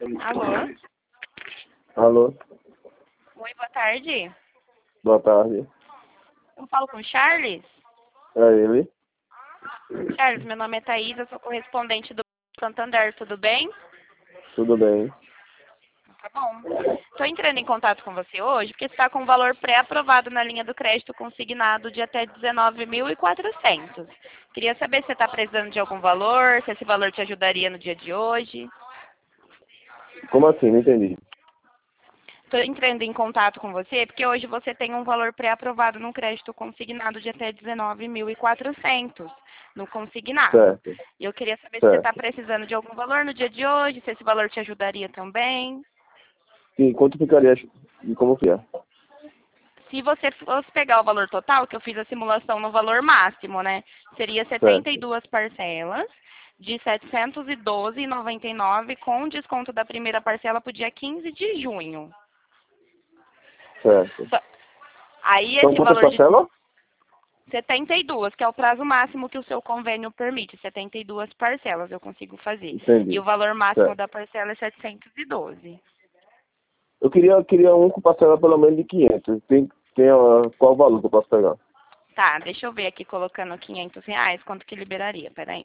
Alô? Alô, Oi, boa tarde. boa tarde. Eu falo com o Charles? É ele? Charles, meu nome é Thaís, eu sou correspondente do Santander, tudo bem? Tudo bem? Tá bom. Estou entrando em contato com você hoje porque você está com um valor pré-aprovado na linha do crédito consignado de até 19.400. Queria saber se você está precisando de algum valor, se esse valor te ajudaria no dia de hoje. Como assim? Não entendi. Estou entrando em contato com você porque hoje você tem um valor pré-aprovado no crédito consignado de até 19.400 no consignado. Certo, E eu queria saber se você está certo. precisando de algum valor no dia de hoje, se esse valor te ajudaria também. Sim, quanto ficaria e como que é? Se você fosse pegar o valor total, que eu fiz a simulação no valor máximo, né? Seria Certo, 72 parcelas de R$ 712,99 com desconto da primeira parcela para o dia 15 de junho. certo. Só- Aí São esse quantas valor de parcelas? 72, que é o prazo máximo que o seu convênio permite, 72 parcelas eu consigo fazer. E Entendi. o valor máximo Certo. da parcela é 712. Eu queria um com parcela pelo menos de 500. Qual o valor que eu posso pegar? Tá, deixa eu ver aqui colocando R$ 500, quanto que liberaria, peraí.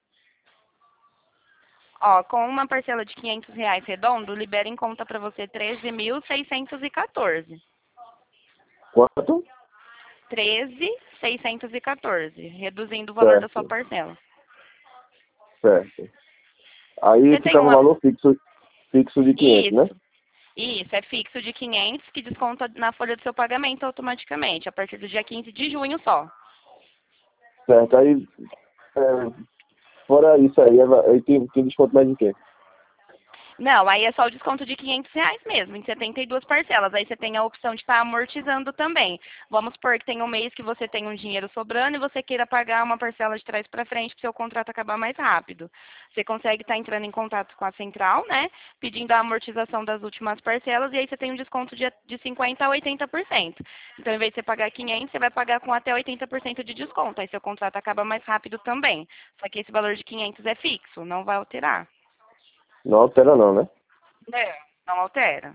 Ó, com uma parcela de R$ 500 redondo, libera em conta para você 13.614. Quanto? 13.614, reduzindo o valor da sua Certo, parcela. certo. Aí Você tem ficava um uma... valor fixo de 500, né? Isso. Isso, é fixo de 500 que desconta na folha do seu pagamento automaticamente, a partir do dia 15 de junho só. Certo. Aí, é, fora isso aí tem desconto mais de quê? Não, aí é só o desconto de R$ 500 mesmo, em 72 parcelas. Aí você tem a opção de estar amortizando também. Vamos supor que tem um mês que você tem um dinheiro sobrando e você queira pagar uma parcela de trás para frente para o seu contrato acabar mais rápido. Você consegue estar entrando em contato com a central, né? Pedindo a amortização das últimas parcelas e aí você tem um desconto de 50% a 80%. Então, em vez de você pagar 500, você vai pagar com até 80% de desconto. Aí seu contrato acaba mais rápido também. Só que esse valor de 500 é fixo, não vai alterar. Não altera não, né? É, não altera.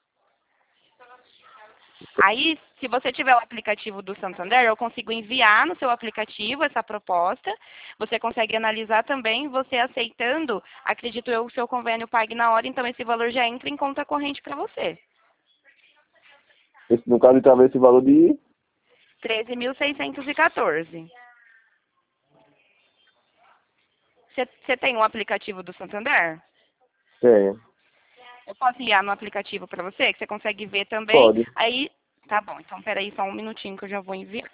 Aí, se você tiver o aplicativo do Santander, eu consigo enviar no seu aplicativo essa proposta. Você consegue analisar também, você aceitando, acredito eu, o seu convênio pague na hora, então esse valor já entra em conta corrente para você. No caso, talvez esse valor de... 13.614. Você tem um aplicativo do Santander? Tem. Eu posso enviar no aplicativo para você, que você consegue ver também. Pode. Aí, tá bom. Então, peraí só um minutinho que eu já vou enviar.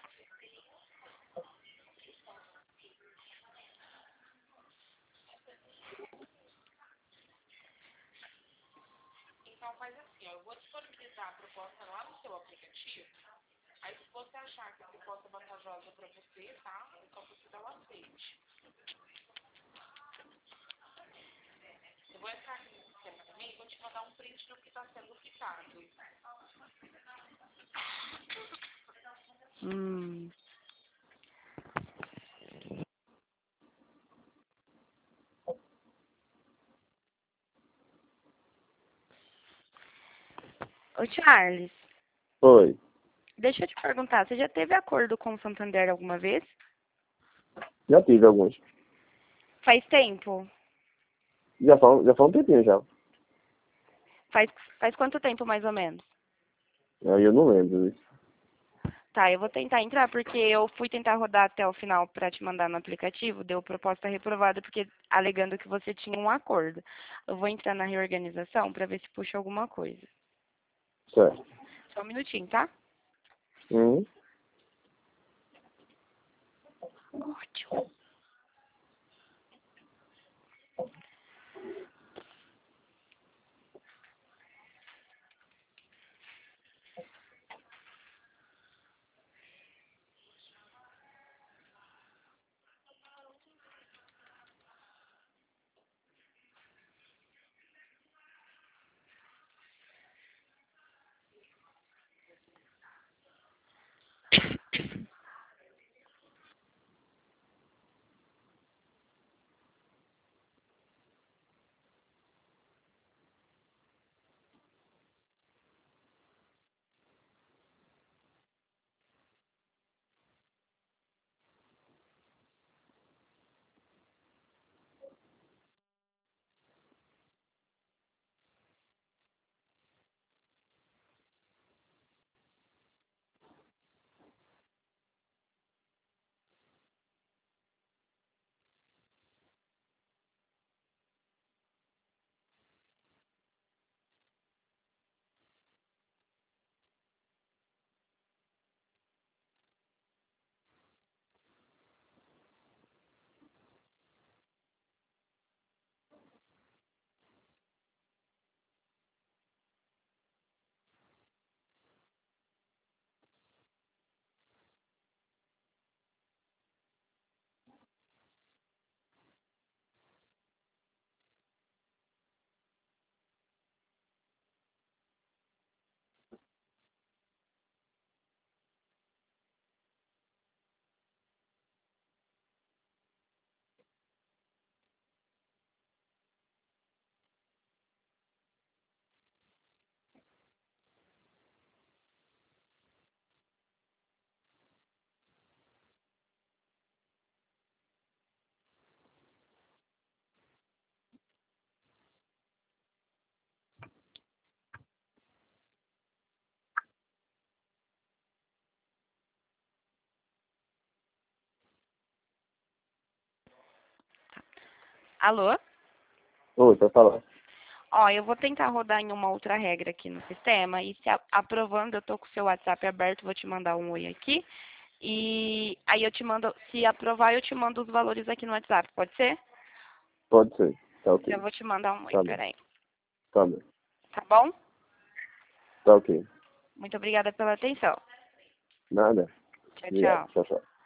Então, faz assim, ó, eu vou disponibilizar a proposta lá no seu aplicativo. Aí, se você achar que a proposta é vantajosa para você, tá? É só você dar o aceite. Eu vou entrar aqui no sistema também e vou te mandar um print do que está sendo ficado. Hum. Ô, Charles, Oi. deixa eu te perguntar, você já teve acordo com o Santander alguma vez? Já tive alguns. Faz tempo? Já faz um tempinho já. Faz, faz quanto tempo, mais ou menos? Aí eu não lembro disso. Tá, eu vou tentar entrar porque eu fui tentar rodar até o final para te mandar no aplicativo, deu proposta reprovada porque alegando que você tinha um acordo. Eu vou entrar na reorganização para ver se puxa alguma coisa. Certo. Só um minutinho, tá? Uhum. Ótimo. Alô? Oi, pode falar. Ó, eu vou tentar rodar em uma outra regra aqui no sistema e se aprovando, eu tô com o seu WhatsApp aberto, vou te mandar um oi aqui. E aí eu te mando, se aprovar, eu te mando os valores aqui no WhatsApp, pode ser? Pode ser. Tá Eu ok. vou te mandar um oi, Tá bem. peraí. Tá bem. Tá bom? Tá ok. Muito obrigada pela atenção. Nada. Tchau, Obrigado. tchau. Tchau, tchau.